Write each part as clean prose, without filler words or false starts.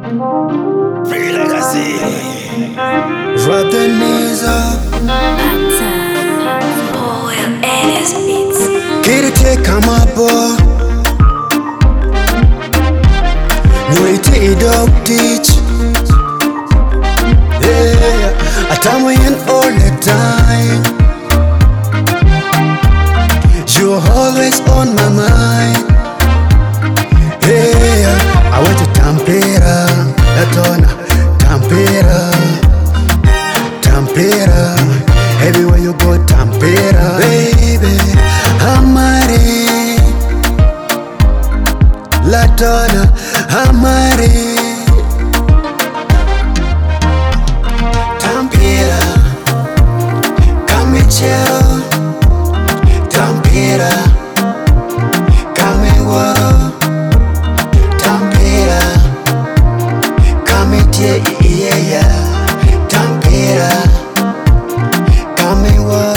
Free legacy. Drop the knees up. Kitty take come up, boy. No it dog teach. Yeah, I tell me in all the time. You're always on my mind. Yeah, I want to Tampere, Latona, Tampere, Tampere. Everywhere you go, Tampere, baby. Amare, Latona, Amare, Tampere, Kamechero, Tampere, Kamewa, Tampere, Kametie, yeah, Tampere, Kamewa.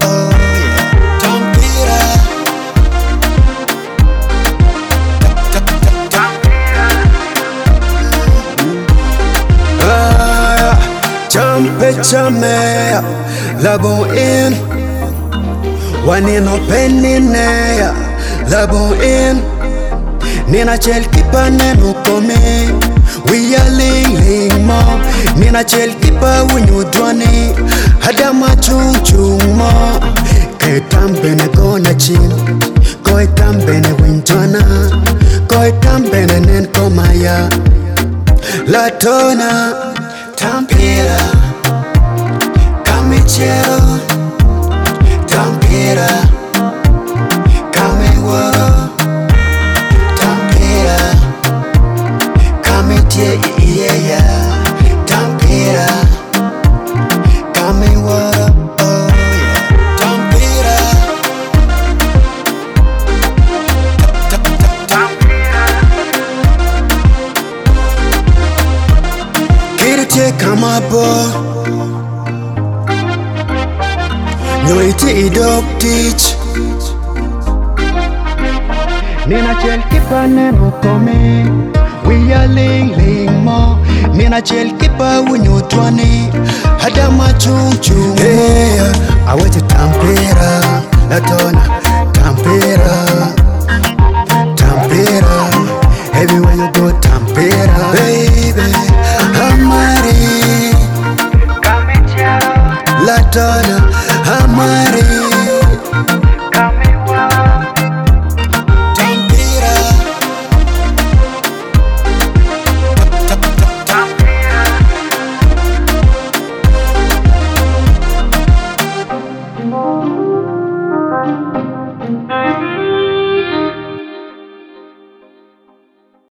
Chame labo in one in open in there labo in nina chel kipa nenu kome we are ling mo nina chel kipa winyu dwani hadama chung mo kay tambe ne gona chin koy tambe ne winjwana koy tambe ne nen komaya Latona Tampere, Kamechero, Tampere, Kamewa, Tampere, Kametie, yeah, Tampere, Kamewa, oh yeah, Tampere, Kitty come up, no it dog teach. Nina chel kipa nenu kome we are ling mo nina chel kipa winyu twani hadama chung yeah, I want to Tampere, Latona, Tampere, Tampere. Everywhere you go